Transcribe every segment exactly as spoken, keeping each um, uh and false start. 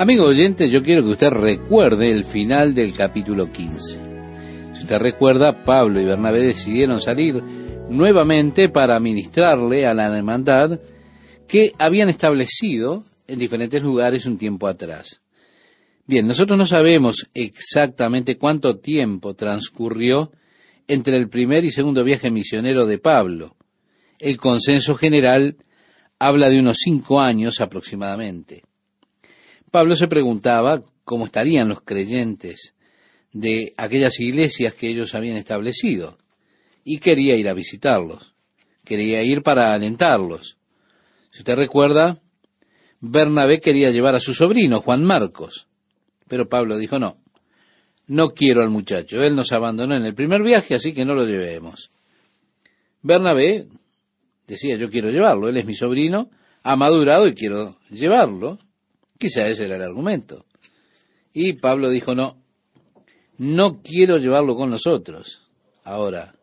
Amigo oyente, yo quiero que usted recuerde el final del capítulo quince. Si usted recuerda, Pablo y Bernabé decidieron salir nuevamente para ministrarle a la hermandad que habían establecido en diferentes lugares un tiempo atrás. Bien, nosotros no sabemos exactamente cuánto tiempo transcurrió entre el primer y segundo viaje misionero de Pablo. El consenso general habla de unos cinco años aproximadamente. Pablo se preguntaba cómo estarían los creyentes de aquellas iglesias que ellos habían establecido, y quería ir a visitarlos, quería ir para alentarlos. Si usted recuerda, Bernabé quería llevar a su sobrino, Juan Marcos, pero Pablo dijo no, no quiero al muchacho, él nos abandonó en el primer viaje, así que no lo llevemos. Bernabé decía, yo quiero llevarlo, él es mi sobrino, ha madurado y quiero llevarlo. Quizá ese era el argumento. Y Pablo dijo, no, no quiero llevarlo con nosotros. Ahora,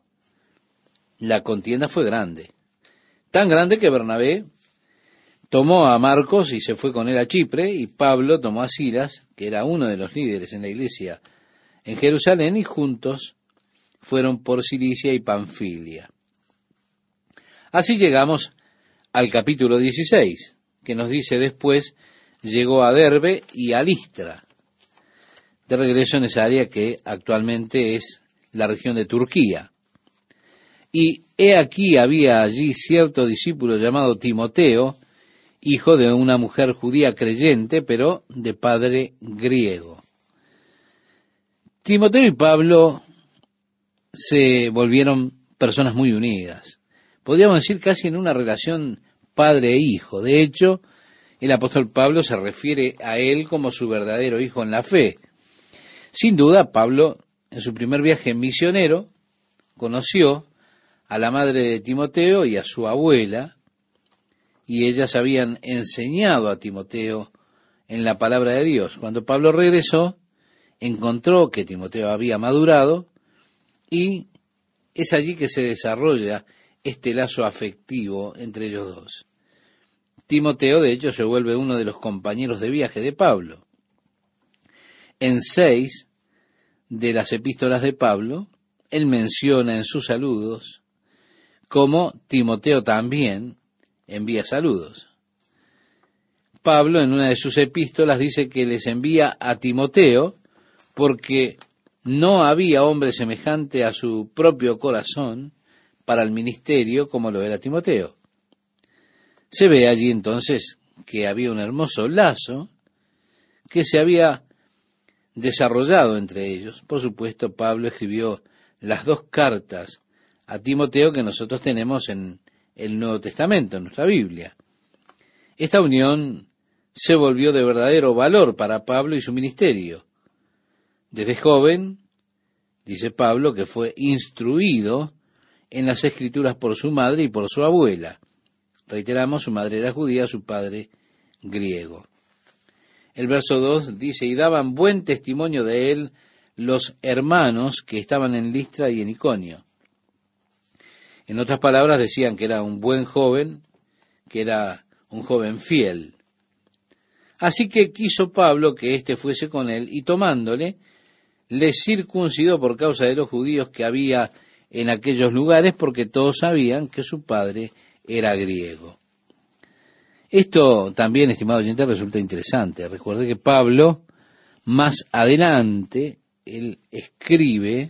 la contienda fue grande. Tan grande que Bernabé tomó a Marcos y se fue con él a Chipre, y Pablo tomó a Silas, que era uno de los líderes en la iglesia en Jerusalén, y juntos fueron por Cilicia y Panfilia. Así llegamos al capítulo dieciséis, que nos dice después, llegó a Derbe y a Listra, de regreso en esa área que actualmente es la región de Turquía. Y he aquí había allí cierto discípulo llamado Timoteo, hijo de una mujer judía creyente, pero de padre griego. Timoteo y Pablo se volvieron personas muy unidas. Podríamos decir casi en una relación padre e hijo. De hecho, el apóstol Pablo se refiere a él como su verdadero hijo en la fe. Sin duda, Pablo, en su primer viaje misionero, conoció a la madre de Timoteo y a su abuela, y ellas habían enseñado a Timoteo en la palabra de Dios. Cuando Pablo regresó, encontró que Timoteo había madurado, y es allí que se desarrolla este lazo afectivo entre ellos dos. Timoteo, de hecho, se vuelve uno de los compañeros de viaje de Pablo. En seis de las epístolas de Pablo, él menciona en sus saludos cómo Timoteo también envía saludos. Pablo, en una de sus epístolas, dice que les envía a Timoteo porque no había hombre semejante a su propio corazón para el ministerio como lo era Timoteo. Se ve allí entonces que había un hermoso lazo que se había desarrollado entre ellos. Por supuesto, Pablo escribió las dos cartas a Timoteo que nosotros tenemos en el Nuevo Testamento, en nuestra Biblia. Esta unión se volvió de verdadero valor para Pablo y su ministerio. Desde joven, dice Pablo, que fue instruido en las Escrituras por su madre y por su abuela. Reiteramos, su madre era judía, su padre griego. El verso dos dice, y daban buen testimonio de él los hermanos que estaban en Listra y en Iconio. En otras palabras, decían que era un buen joven, que era un joven fiel. Así que quiso Pablo que éste fuese con él, y tomándole, le circuncidó por causa de los judíos que había en aquellos lugares, porque todos sabían que su padre era griego. Esto también, estimado oyente, resulta interesante. Recuerde que Pablo, más adelante, él escribe,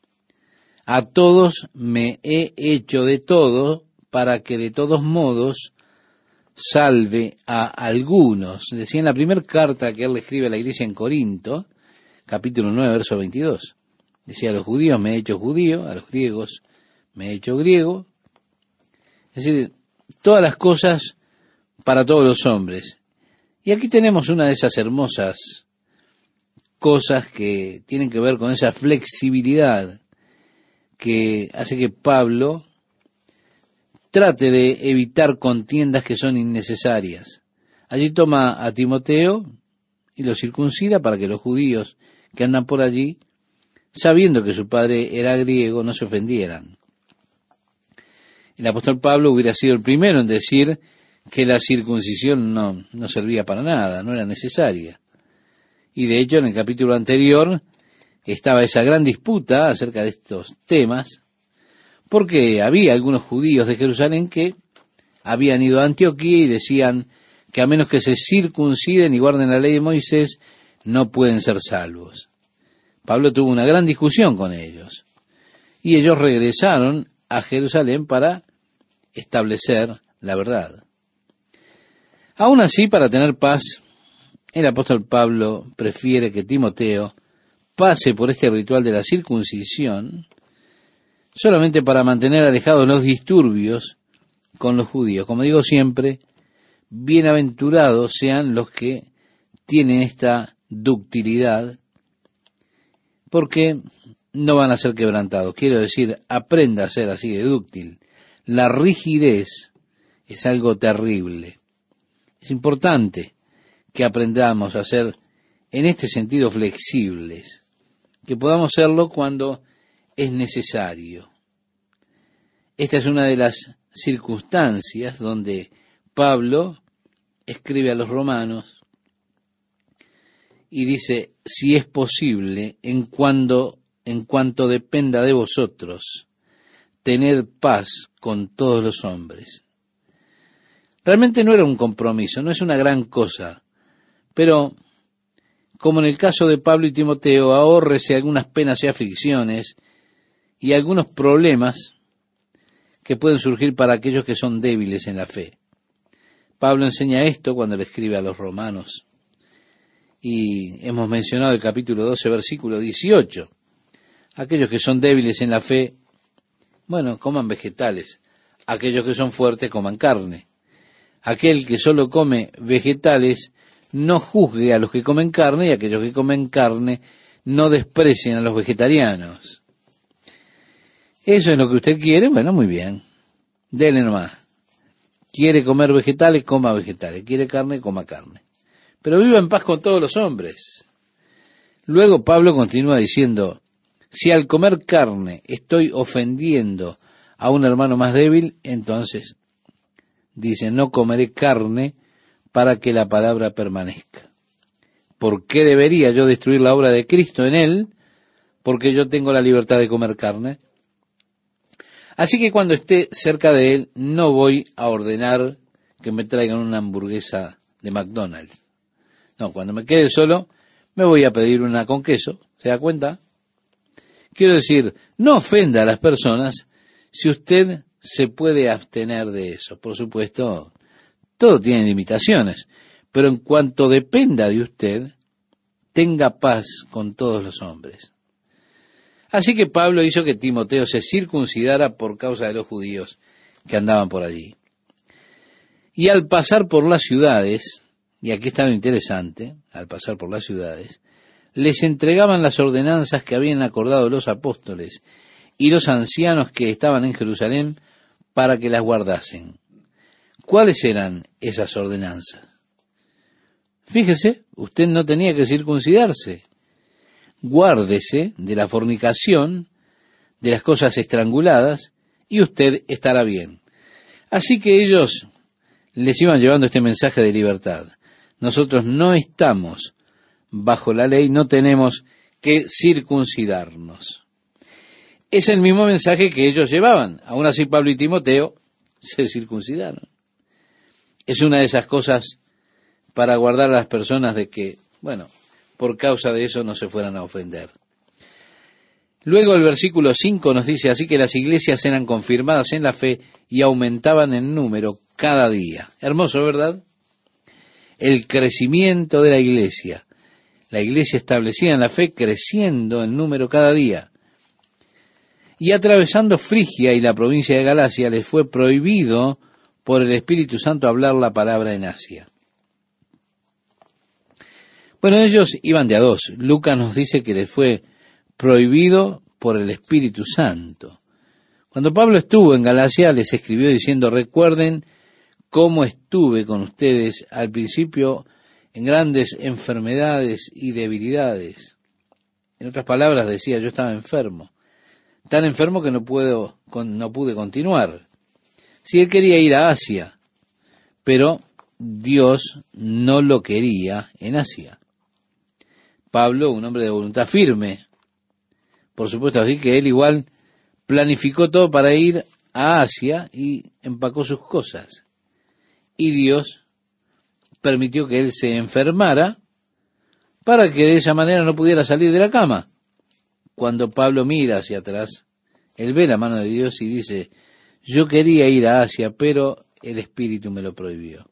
a todos me he hecho de todo, para que de todos modos salve a algunos. Decía en la primera carta que él le escribe a la iglesia en Corinto, capítulo nueve, verso veintidós. Decía, a los judíos me he hecho judío, a los griegos me he hecho griego. Es decir, todas las cosas para todos los hombres. Y aquí tenemos una de esas hermosas cosas que tienen que ver con esa flexibilidad que hace que Pablo trate de evitar contiendas que son innecesarias. Allí toma a Timoteo y lo circuncida para que los judíos que andan por allí, sabiendo que su padre era griego, no se ofendieran. El apóstol Pablo hubiera sido el primero en decir que la circuncisión no, no servía para nada, no era necesaria. Y de hecho en el capítulo anterior estaba esa gran disputa acerca de estos temas, porque había algunos judíos de Jerusalén que habían ido a Antioquía y decían que a menos que se circunciden y guarden la ley de Moisés, no pueden ser salvos. Pablo tuvo una gran discusión con ellos, y ellos regresaron a Jerusalén para establecer la verdad. Aún así, para tener paz, el apóstol Pablo prefiere que Timoteo pase por este ritual de la circuncisión solamente para mantener alejados los disturbios con los judíos. Como digo siempre, bienaventurados sean los que tienen esta ductilidad, porque no van a ser quebrantados. Quiero decir, aprenda a ser así de dúctil. La rigidez es algo terrible. Es importante que aprendamos a ser en este sentido flexibles, que podamos serlo cuando es necesario. Esta es una de las circunstancias donde Pablo escribe a los romanos y dice, si es posible, en cuando, en cuanto dependa de vosotros, tened paz con todos los hombres. Realmente no era un compromiso, no es una gran cosa, pero como en el caso de Pablo y Timoteo, ahórrese algunas penas y aflicciones y algunos problemas que pueden surgir para aquellos que son débiles en la fe. Pablo enseña esto cuando le escribe a los romanos. Y hemos mencionado el capítulo doce, versículo dieciocho. Aquellos que son débiles en la fe, bueno, coman vegetales. Aquellos que son fuertes, coman carne. Aquel que solo come vegetales, no juzgue a los que comen carne, y aquellos que comen carne, no desprecien a los vegetarianos. ¿Eso es lo que usted quiere? Bueno, muy bien. Dele nomás. Quiere comer vegetales, coma vegetales. Quiere carne, coma carne. Pero viva en paz con todos los hombres. Luego Pablo continúa diciendo, si al comer carne estoy ofendiendo a un hermano más débil, entonces dice, no comeré carne para que la palabra permanezca. ¿Por qué debería yo destruir la obra de Cristo en él? Porque yo tengo la libertad de comer carne. Así que cuando esté cerca de él, no voy a ordenar que me traigan una hamburguesa de McDonald's. No, cuando me quede solo, me voy a pedir una con queso. ¿Se da cuenta? Quiero decir, no ofenda a las personas si usted se puede abstener de eso. Por supuesto, todo tiene limitaciones, pero en cuanto dependa de usted, tenga paz con todos los hombres. Así que Pablo hizo que Timoteo se circuncidara por causa de los judíos que andaban por allí. Y al pasar por las ciudades, y aquí está lo interesante, al pasar por las ciudades, les entregaban las ordenanzas que habían acordado los apóstoles y los ancianos que estaban en Jerusalén para que las guardasen. ¿Cuáles eran esas ordenanzas? Fíjese, usted no tenía que circuncidarse. Guárdese de la fornicación, de las cosas estranguladas, y usted estará bien. Así que ellos les iban llevando este mensaje de libertad. Nosotros no estamos bajo la ley, no tenemos que circuncidarnos. Es el mismo mensaje que ellos llevaban. Aún así Pablo y Timoteo se circuncidaron. Es una de esas cosas para guardar a las personas de que, bueno, por causa de eso no se fueran a ofender. Luego el versículo cinco nos dice, así que las iglesias eran confirmadas en la fe y aumentaban en número cada día. Hermoso, ¿verdad? El crecimiento de la iglesia. La iglesia establecida en la fe, creciendo en número cada día. Y atravesando Frigia y la provincia de Galacia, les fue prohibido por el Espíritu Santo hablar la palabra en Asia. Bueno, ellos iban de a dos. Lucas nos dice que les fue prohibido por el Espíritu Santo. Cuando Pablo estuvo en Galacia, les escribió diciendo, recuerden cómo estuve con ustedes al principio en grandes enfermedades y debilidades. En otras palabras, decía, yo estaba enfermo, tan enfermo que no puedo, no pude continuar. Si él quería ir a Asia, pero Dios no lo quería en Asia. Pablo, un hombre de voluntad firme, por supuesto, así que él igual planificó todo para ir a Asia y empacó sus cosas. Y Dios permitió que él se enfermara para que de esa manera no pudiera salir de la cama. Cuando Pablo mira hacia atrás, él ve la mano de Dios y dice, yo quería ir a Asia, pero el Espíritu me lo prohibió.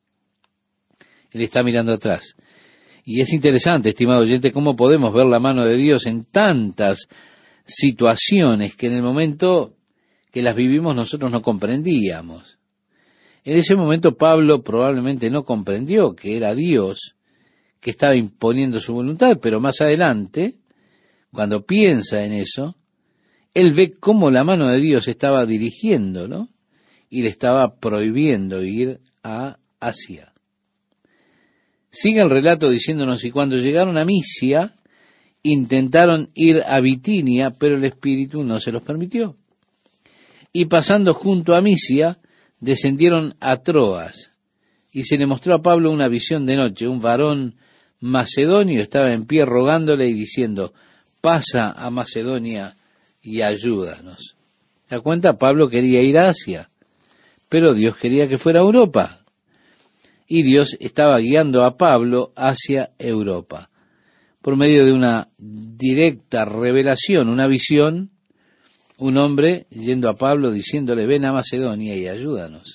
Él está mirando atrás. Y es interesante, estimado oyente, cómo podemos ver la mano de Dios en tantas situaciones que en el momento que las vivimos nosotros no comprendíamos. En ese momento Pablo probablemente no comprendió que era Dios que estaba imponiendo su voluntad, pero más adelante, cuando piensa en eso, él ve cómo la mano de Dios estaba dirigiéndolo y le estaba prohibiendo ir a Asia. Sigue el relato diciéndonos, y cuando llegaron a Misia, intentaron ir a Bitinia, pero el Espíritu no se los permitió. Y pasando junto a Misia, descendieron a Troas, y se le mostró a Pablo una visión de noche. Un varón macedonio estaba en pie rogándole y diciendo, pasa a Macedonia y ayúdanos. ¿Se da cuenta? Pablo quería ir a Asia, pero Dios quería que fuera a Europa. Y Dios estaba guiando a Pablo hacia Europa, por medio de una directa revelación, una visión, un hombre yendo a Pablo diciéndole, ven a Macedonia y ayúdanos.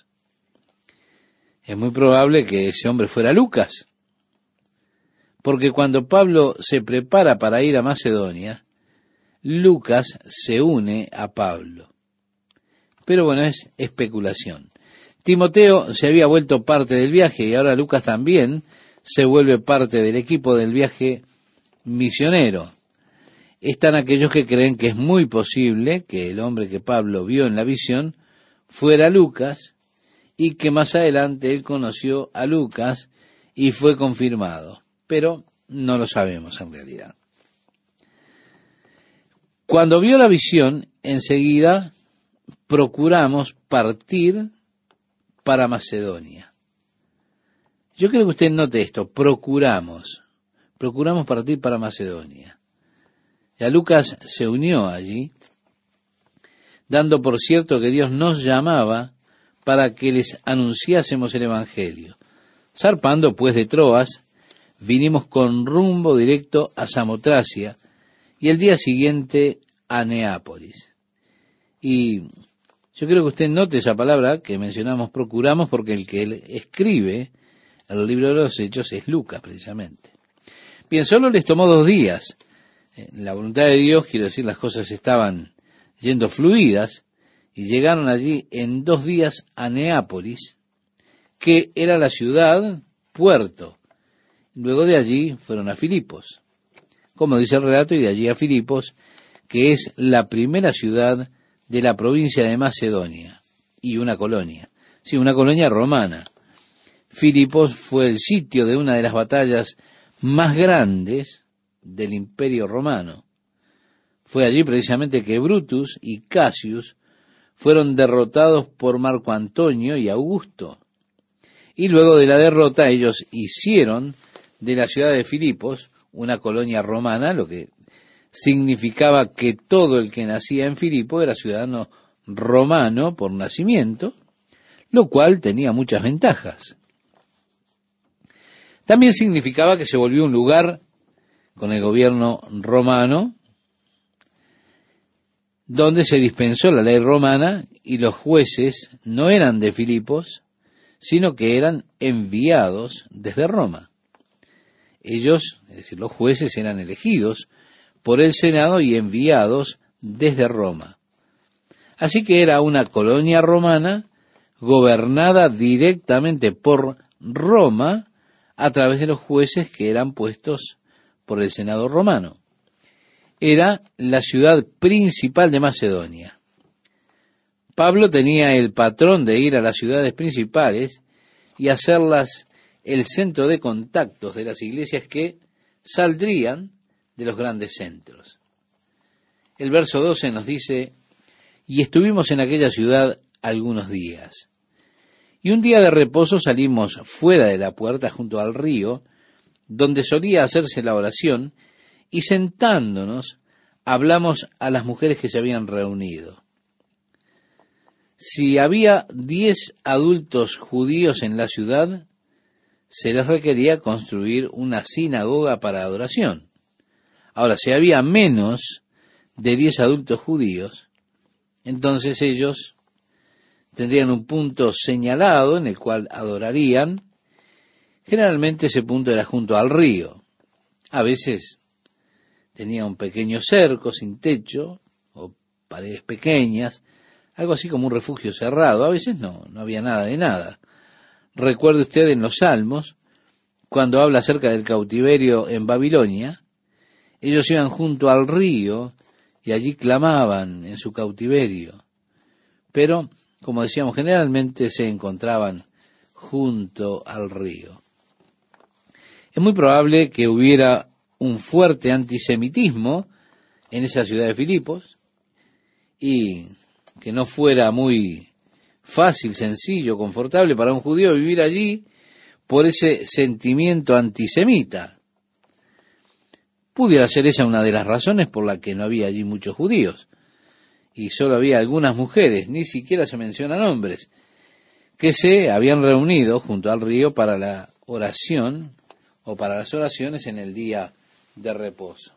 Es muy probable que ese hombre fuera Lucas, porque cuando Pablo se prepara para ir a Macedonia, Lucas se une a Pablo. Pero bueno, es especulación. Timoteo se había vuelto parte del viaje y ahora Lucas también se vuelve parte del equipo del viaje misionero. Están aquellos que creen que es muy posible que el hombre que Pablo vio en la visión fuera Lucas y que más adelante él conoció a Lucas y fue confirmado, pero no lo sabemos en realidad. Cuando vio la visión, enseguida procuramos partir para Macedonia. Yo creo que usted note esto, procuramos, procuramos partir para Macedonia. Ya Lucas se unió allí, dando por cierto que Dios nos llamaba para que les anunciásemos el Evangelio. Zarpando pues de Troas, vinimos con rumbo directo a Samotracia y el día siguiente a Neápolis. Y yo creo que usted note esa palabra que mencionamos, procuramos, porque el que él escribe el libro de los Hechos es Lucas, precisamente. Bien, solo les tomó dos días. La voluntad de Dios, quiero decir, las cosas estaban yendo fluidas, y llegaron allí en dos días a Neápolis, que era la ciudad puerto. Luego de allí fueron a Filipos, como dice el relato, y de allí a Filipos, que es la primera ciudad de la provincia de Macedonia, y una colonia, sí, una colonia romana. Filipos fue el sitio de una de las batallas más grandes del Imperio Romano. Fue allí precisamente que Brutus y Cassius fueron derrotados por Marco Antonio y Augusto. Y luego de la derrota ellos hicieron de la ciudad de Filipos una colonia romana, lo que significaba que todo el que nacía en Filipo era ciudadano romano por nacimiento, lo cual tenía muchas ventajas. También significaba que se volvió un lugar con el gobierno romano, donde se dispensó la ley romana y los jueces no eran de Filipos, sino que eran enviados desde Roma. Ellos, es decir, los jueces, eran elegidos por el Senado y enviados desde Roma. Así que era una colonia romana gobernada directamente por Roma a través de los jueces que eran puestos por el Senado romano. Era la ciudad principal de Macedonia. Pablo tenía el patrón de ir a las ciudades principales y hacerlas el centro de contactos de las iglesias que saldrían de los grandes centros. El verso doce nos dice, y estuvimos en aquella ciudad algunos días. Y un día de reposo salimos fuera de la puerta junto al río, donde solía hacerse la oración, y sentándonos hablamos a las mujeres que se habían reunido. Si había diez adultos judíos en la ciudad, se les requería construir una sinagoga para adoración. Ahora, si había menos de diez adultos judíos, entonces ellos tendrían un punto señalado en el cual adorarían. Generalmente ese punto era junto al río. A veces tenía un pequeño cerco sin techo o paredes pequeñas, algo así como un refugio cerrado. A veces no, no había nada de nada. Recuerde usted en los Salmos, cuando habla acerca del cautiverio en Babilonia, ellos iban junto al río y allí clamaban en su cautiverio. Pero, como decíamos, generalmente se encontraban junto al río. Es muy probable que hubiera un fuerte antisemitismo en esa ciudad de Filipos y que no fuera muy fácil, sencillo, confortable para un judío vivir allí por ese sentimiento antisemita. Pudiera ser esa una de las razones por la que no había allí muchos judíos y solo había algunas mujeres, ni siquiera se mencionan hombres, que se habían reunido junto al río para la oración o para las oraciones en el día de reposo.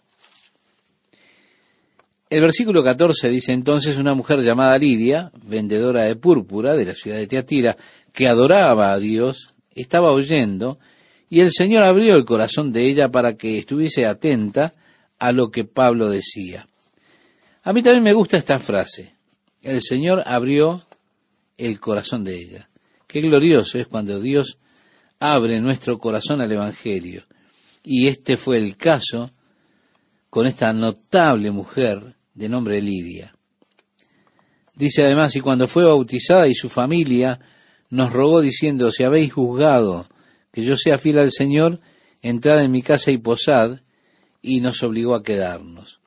El versículo catorce dice: entonces una mujer llamada Lidia, vendedora de púrpura de la ciudad de Tiatira, que adoraba a Dios, estaba oyendo, y el Señor abrió el corazón de ella para que estuviese atenta a lo que Pablo decía. A mí también me gusta esta frase: el Señor abrió el corazón de ella. Qué glorioso es cuando Dios abre nuestro corazón al Evangelio. Y este fue el caso con esta notable mujer de nombre Lidia. Dice además: y cuando fue bautizada y su familia nos rogó diciendo: si habéis juzgado que yo sea fiel al Señor, entrad en mi casa y posad, y nos obligó a quedarnos.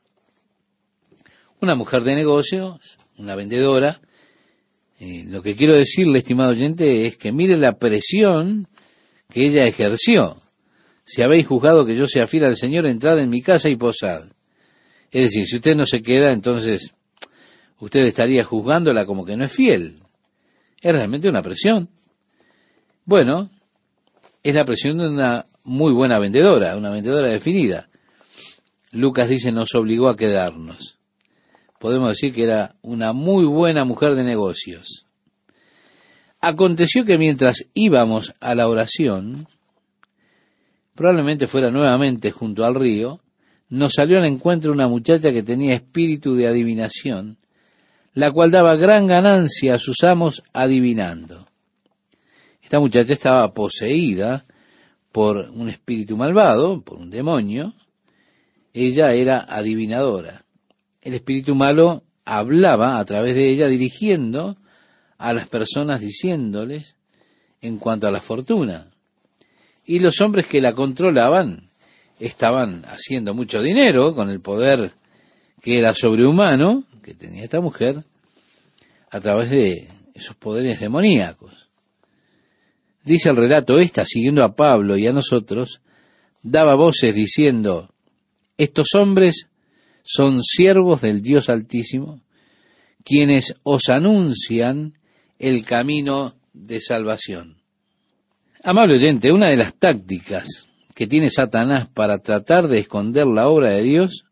Una mujer de negocios, una vendedora. Eh, lo que quiero decirle, estimado oyente, es que mire la presión que ella ejerció. Si habéis juzgado que yo sea fiel al Señor, entrad en mi casa y posad. Es decir, si usted no se queda, entonces usted estaría juzgándola como que no es fiel. Es realmente una presión. Bueno, es la presión de una muy buena vendedora, una vendedora definida. Lucas dice: nos obligó a quedarnos. Podemos decir que era una muy buena mujer de negocios. Aconteció que mientras íbamos a la oración, probablemente fuera nuevamente junto al río, nos salió al encuentro una muchacha que tenía espíritu de adivinación, la cual daba gran ganancia a sus amos adivinando. Esta muchacha estaba poseída por un espíritu malvado, por un demonio. Ella era adivinadora. El espíritu malo hablaba a través de ella, dirigiendo a las personas, diciéndoles en cuanto a la fortuna. Y los hombres que la controlaban estaban haciendo mucho dinero con el poder que era sobrehumano que tenía esta mujer a través de esos poderes demoníacos. Dice el relato: esta, siguiendo a Pablo y a nosotros, daba voces diciendo: estos hombres son siervos del Dios Altísimo, quienes os anuncian el camino de salvación. Amable oyente, una de las tácticas que tiene Satanás para tratar de esconder la obra de Dios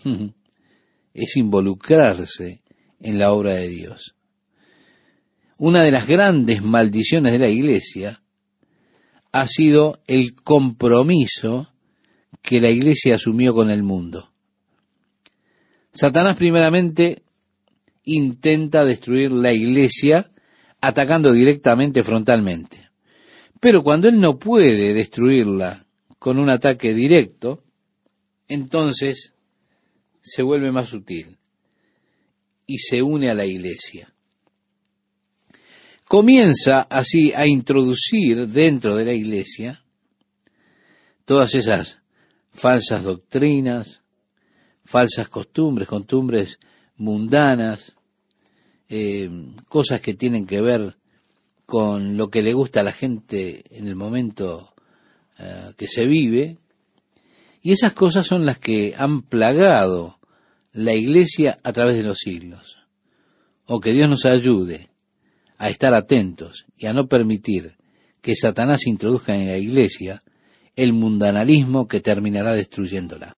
es involucrarse en la obra de Dios. Una de las grandes maldiciones de la Iglesia ha sido el compromiso que la Iglesia asumió con el mundo. Satanás primeramente intenta destruir la Iglesia atacando directamente, frontalmente. Pero cuando él no puede destruirla con un ataque directo, entonces se vuelve más sutil y se une a la Iglesia. Comienza así a introducir dentro de la Iglesia todas esas falsas doctrinas, falsas costumbres, costumbres mundanas, eh, cosas que tienen que ver con lo que le gusta a la gente en el momento uh, que se vive, y esas cosas son las que han plagado la iglesia a través de los siglos. O que Dios nos ayude a estar atentos y a no permitir que Satanás introduzca en la iglesia el mundanalismo que terminará destruyéndola.